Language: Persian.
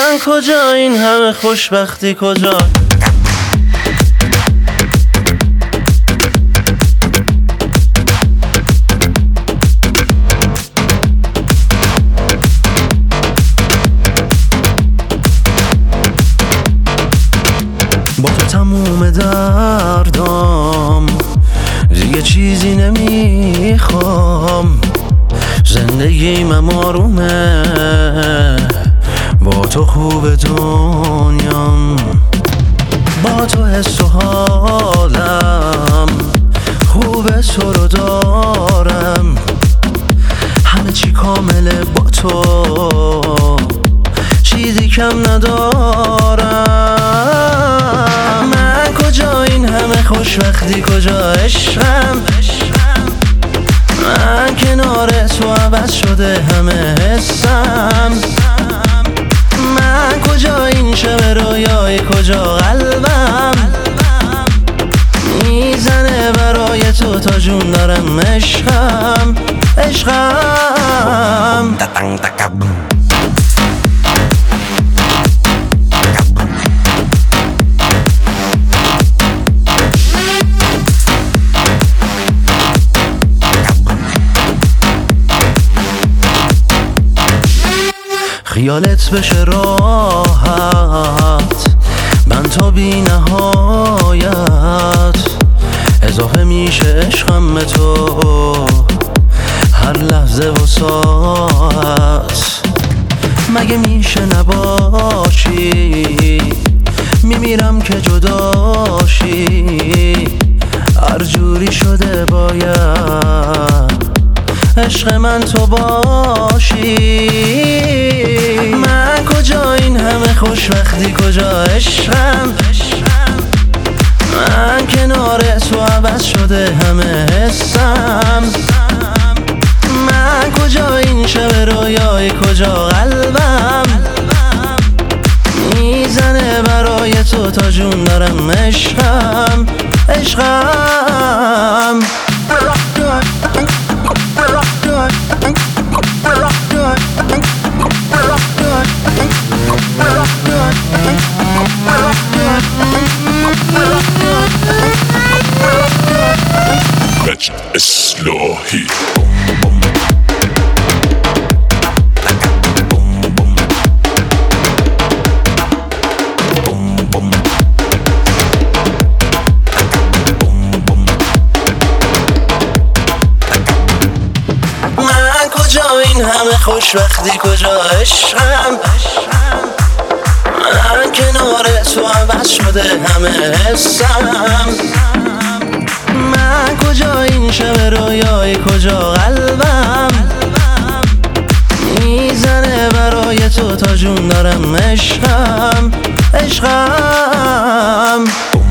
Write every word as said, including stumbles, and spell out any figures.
من کجا این همه خوشبختی کجا؟ با تو تموم دردام دیگه چیزی نمیخوام، زندگیم آرومه، با تو خوب دنیام، با تو حس و حالم خوبه، تو رو دارم، همه چی کامله با تو، چیزی کم ندارم. من کجا این همه خوشبختی کجا عشقم؟ من کنار تو عوض شده همه حسم. من کجا این شب رویای کجا قلبم میزنه برای تو تا جون دارم عشقم عشقم. خیالت بشه راحت، من تا بی نهایت اضافه میشه عشقم به تو، هر لحظه و ساعت. مگه میشه نباشی؟ میمیرم که جداشی، هر جوری شده باید عشق من تو باشی. من کجا این همه خوشبختی کجا عشقم؟ من کنار تو عوض شده همه حسم. من کجا این شب رویای کجا قلبم میزنه برای تو تا جون دارم عشقم عشقم. مجد اصلاحی این همه خوشبختی کجا عشقم؟ من کنار تو عوض شده همه حسم. من کجا این شب رویای کجا قلبم میزنه برای تو تا جون دارم عشقم عشقم.